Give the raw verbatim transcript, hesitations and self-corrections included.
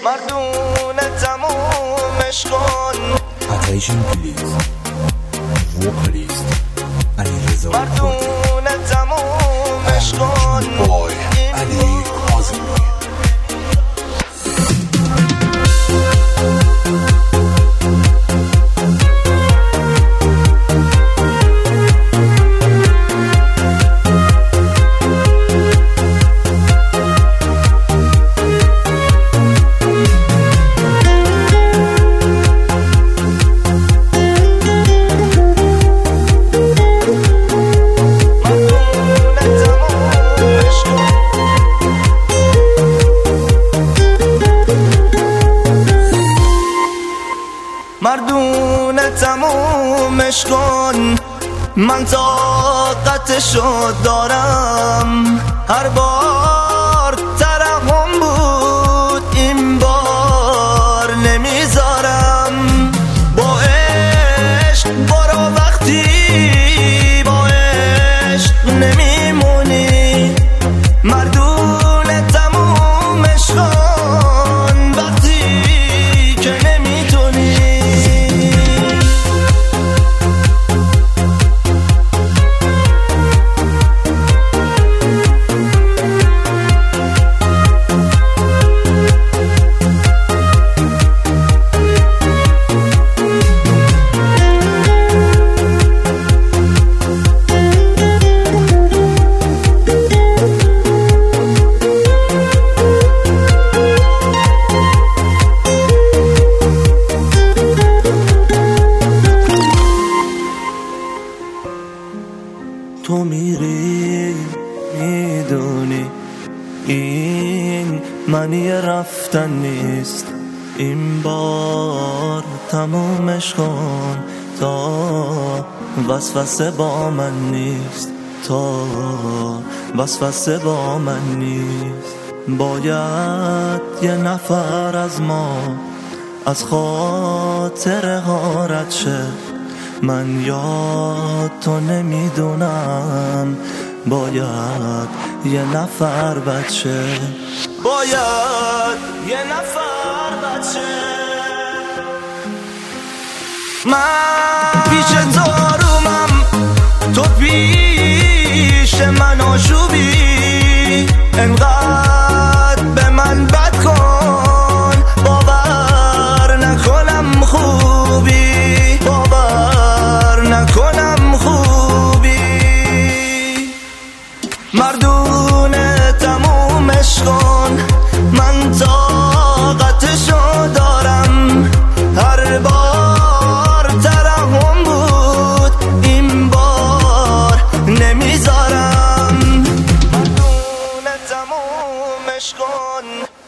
مردون تمومش کن. Attention please. Vocalist علیرضا مردون تمومش کن. بای علی کاظمی. مردون تمومش کن. من طاقتشو دارم، هر بار ترحم بود این بار نمیذارم. با عشق برو وقتی با عشق نمیمونی. مردون تمومش کن وقتی که نمیتونی. تو میری میدونی این معنی رفتن نیست. این بار تمومش کن تا وسوسه با من نیست. تا وسوسه با من نیست. باید یه نفر از ما از خاطر ها رد شه. من یاد تو نمیدونم. باید یه نفر بچه. باید یه نفر بچه. من پیش تو رومم، تو پیش من آشوبی. انقدر به من بد کن باور نکنم خوبی. باور نکنم خوبی. مردون تمومش کن. من طاقتشو دارم، هر بار ترحم بود این بار نمیذارم. مردون تمومش کن.